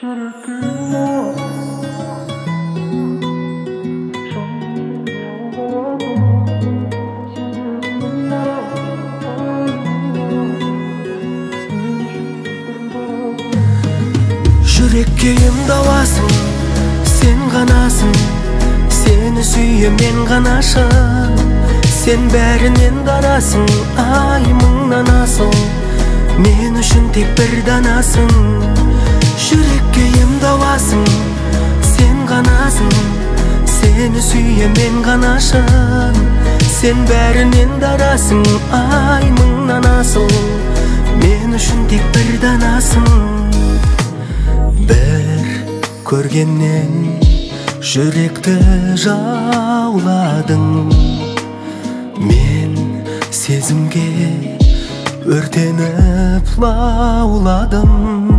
Жүрекке емдауасың, сен ғанасың, сені сүйем мен ғанашын. Сен бәрінен дарасың, ай мыңнан асыл, мен үшін тек бір данасың. Жүрекке емдауасың, сен ғанасың, сені сүйем мен ғанашын. Сен бәрінен дарасың, ай мыңнан асыл, мен үшін тек бір данасың. Бір көргеннен жүректі жауладың, мен сезімге өртеніп лауладым.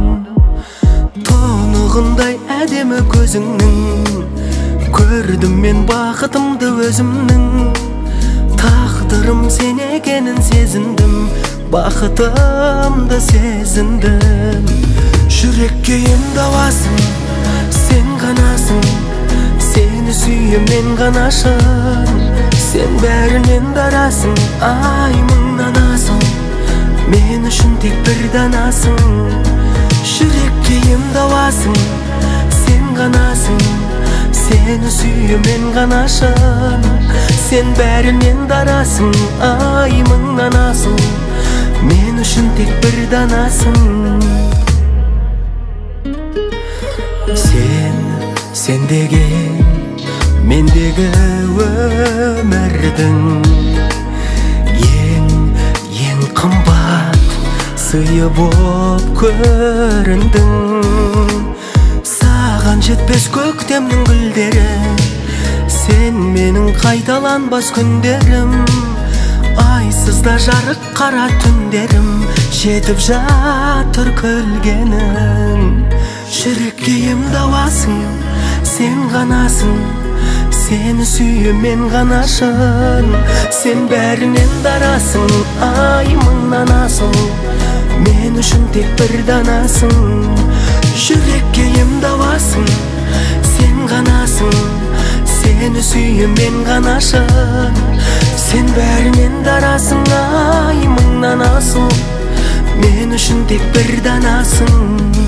Тұнығындай әдемі көзіңнің, көрдім мен бақытымды өзімнің. Тағдырым сен екенін сезіндім, бақытымды сезіндім. Жүрекке емдауасың, сен ғанасың, сені сүйем мен ғанашын. Сен бәрінен дарасың, ай мыңнан асыл, мен үшін тек бір данасың. Жүрекке емдауасың, сен ғанасың, сені сүйем мен ғанашын. Сен бәрінен дарасың, ай мыңнан асыл, мен үшін тек бір данасың. Сен деген мендегі өмірдің ең қымбат сыйы боп көріндің. Саған жетпес көктемнің гүлдері, сен менің қайталанбас күндерім. Айсызда жарық қара түндерім, жетіп жатыр күлгенің. Жүрекке емдауасың, сен ғанасың, сені сүйем мен ғанашын. Сен бәрінен дарасың, ай мыңнан асыл, мен үшін тек бір данасың. Жүрекке емдауасың, сен ғанасың, сені сүйем мен ғанашын. Сен бәрінен дарасың, ай мыңнан асыл, мен үшін тек бір данасың.